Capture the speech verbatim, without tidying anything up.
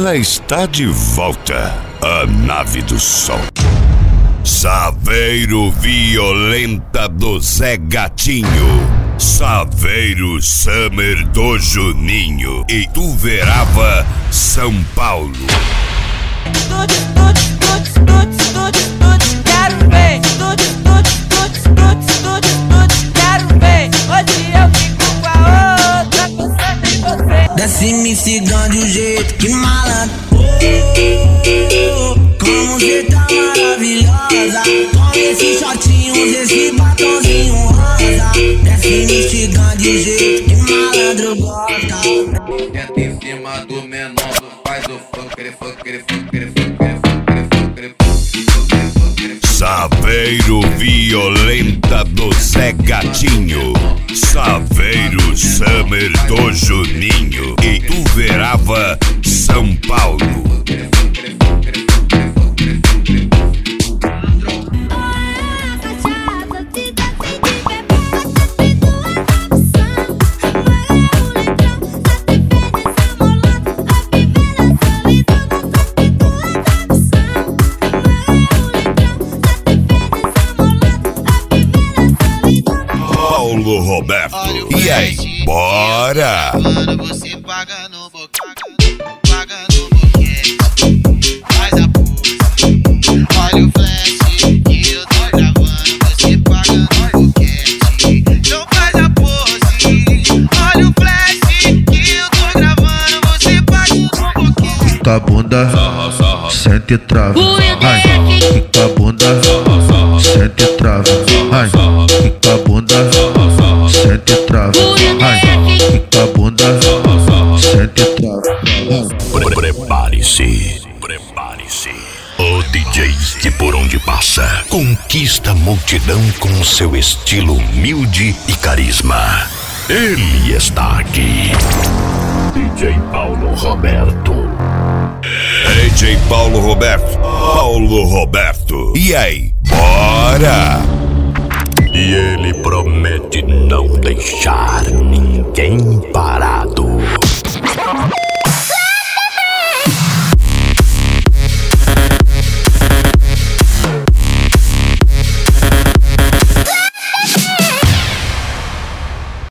ela está de volta, a nave do som. Saveiro Violenta do Zé Gatinho, Saveiro Summer do Juninho e Tuverava, São Paulo. Tuts, tuts, tuts, tuts, tuts, tuts, quero ver. Tuts, tuts, tuts, tuts, tuts, tuts, quero ver. Hoje eu fico com a outra, pensando em você. Desce me cigando de um jeito que malandro. Oh, como cê tá maravilhosa. Com esse shortinho, esse batonzinho rosa. Desce me cigando de um jeito que malandro gosta. Entra em cima do menor, faz o fucker, fucker, fucker, fucker, fucker, fucker. Saveiro Violenta do Zé Gatinho, Saveiro Summer do Juninho e Tuverava, São Paulo. Paulo Roberto, e aí, bora! Mano, você paga no boquete, paga no boquete, faz a pose. Olha o flash que eu tô gravando, você paga no boquete, então faz a pose. Olha o flash que eu tô gravando, você paga no boquete. Fica a bunda, sente e trava. Ai, fica a bunda, sente e trava. Ai, fica a bunda, sente e trava. Ai, fica a bunda, sente e trava. Prepare-se, prepare-se. O D J que por onde passa conquista a multidão com seu estilo humilde e carisma. Ele está aqui. D J Paulo Roberto. D J Paulo Roberto. Paulo Roberto. E aí, bora! E ele promete não deixar ninguém parado.